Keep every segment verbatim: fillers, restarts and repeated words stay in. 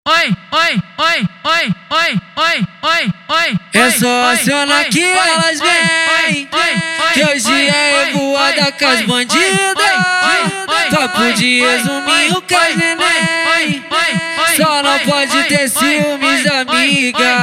Oi, oi, oi, oi, oi, oi, oi, oi. É só acionar que elas vêm, que hoje é revoada com as bandidas. Papo de resumir o caso neném, só não pode ter ciúmes, amiga.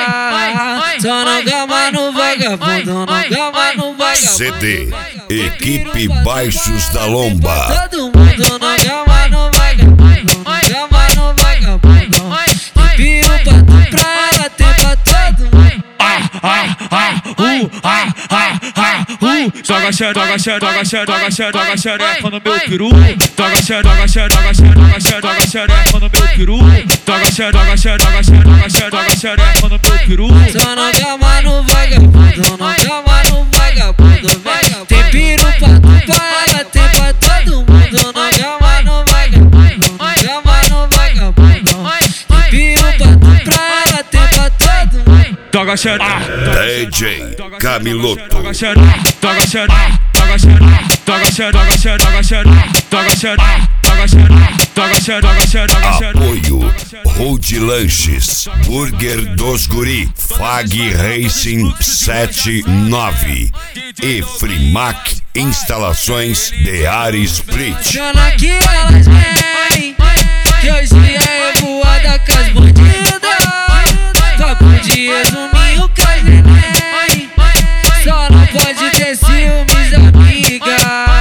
Só não gama no vagabundo, não gama no vagabundo. C D Equipe Baixos da Lomba. Todo mundo não gama no vagabundo, não gama no vagabundo. Piro pra tu, pra ela, tem pra todo mundo. Ah, ah, ah, uh, ah, ah, ah, uh. Joga xereca, joga xereca, joga xereca, joga xereca no meu peru. Joga xereca, joga xereca, joga xereca, joga xereca no meu peru. Joga xereca, joga xereca, joga xereca no meu peru. Só não gama no vagabundo, não gama no vagabundo. Tem piru pra tu, pra ela, tem pra todo mundo. Não gama no vagabundo, não gama no vagabundo. Tem piru pra tu, pra ela, tem pra todo mundo. Joga xereca, D J Camiloto. joga xereca, joga xereca, joga xereca, joga xereca, joga xereca, joga xereca, joga xereca, joga xereca, joga xereca, joga xereca. Apoio Road Lanches, Burger dos Guri, Fag Racing setenta e nove e Frimac Instalações de Ar Split. Chama que elas vêm, que hoje é revoada com as bandidas. Papo de resumir o caso neném, só não pode ter ciúmes, amiga.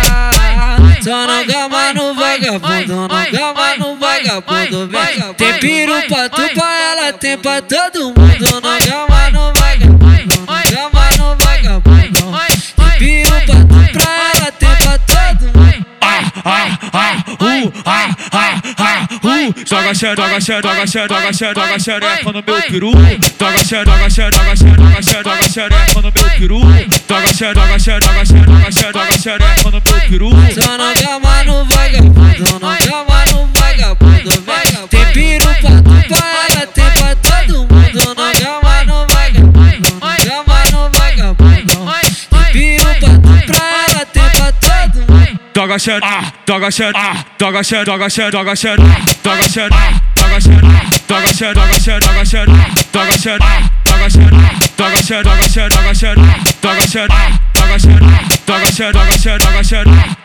Só não gama no vagabundo, não gama no vagabundo, vem. Tem piru pra tu, pra ela, tem pra todo mundo. Não gama no vagabundo, não gama no vagabundo. Tem piru pra tu, pra ela, tem pra todo mundo. Ah, ah, ah, uh, ah, ah, ah, uh. Joga xereca, joga xereca, joga xereca, joga xereca no meu peru. Joga xereca, joga xereca, joga xereca, joga xereca no meu peru. Joga xereca, joga xereca, joga xereca, joga xereca no meu peru. Só não gama no vagabundo, não gama no vagabundo, vem. Tem piru pra tu, pra ela, tem pra todo mundo. Não gama no vagabundo, não gama no vagabundo. Tem piru pra tu, pra ela, tem pra todo mundo. Joga xereca, joga xereca, joga xereca, joga xereca, joga xereca, joga xereca, joga xereca, joga xereca, joga xereca, joga xereca, joga xereca, joga xereca, joga xereca, joga xereca, joga xereca, joga xereca, joga xereca, joga xereca, joga xereca, joga xereca.